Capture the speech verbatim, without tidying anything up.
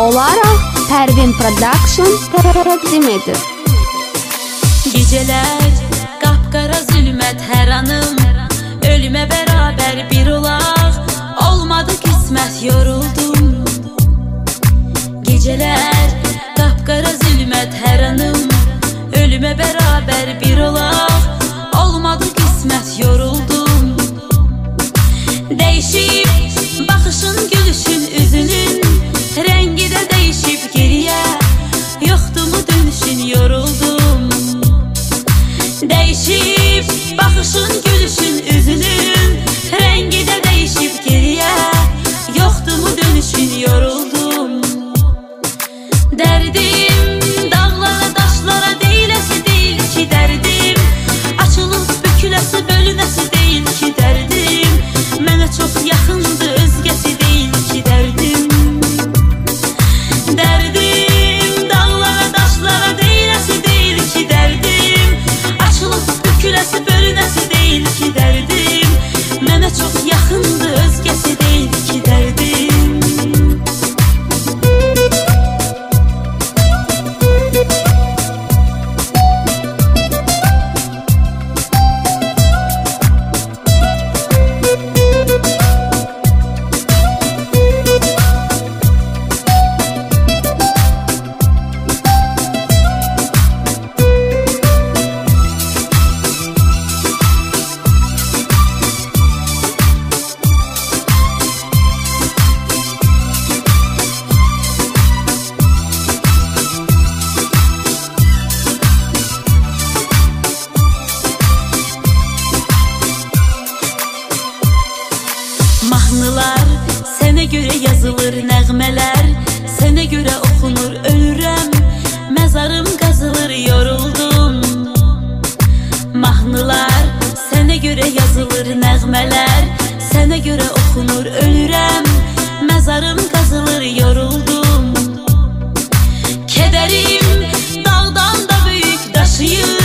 olaraq Pərvin Production təqdim edir. Gecələr qapqara zülmət hər anım, ölümə bərabər bir olaq, olmadı qismət yoruldum. Gecələr qapqara zülmət hər anım, ölümə bərabər bir olaq, olmadı qismət yoruldum. Değişib baxışın, gülüşün, üzünün rəngi də değişib geriyə, yoxdu mu dönüşün, yoruldum. Değişib baxışın, gülüşün, üzünün rəngi də değişib geriyə, yoxdu mu dönüşün, yoruldum. Dərdim dağlara, daşlara deyiləsi deyil ki dərdim, açılıb büküləsi, bölünəsi deyil ki dərdim, mənə çox yaxındı, özgəsi deyil ki dərdim. Dərdim dağlara, daşlara deyiləsi deyil ki dərdim, açılıb büküləsi, bölünəsi deyil ki dərdim, mənə çox yaxındı, özgəsi deyil ki dərdim. Mahnılar sənə görə yazılır, nəğmələr sənə görə oxunur, ölürəm, məzarım qazılır, yoruldum. Mahnılar sənə görə yazılır, nəğmələr sənə görə oxunur, ölürəm, məzarım qazılır, yoruldum. Kədərim dağdan da böyük daşıyır,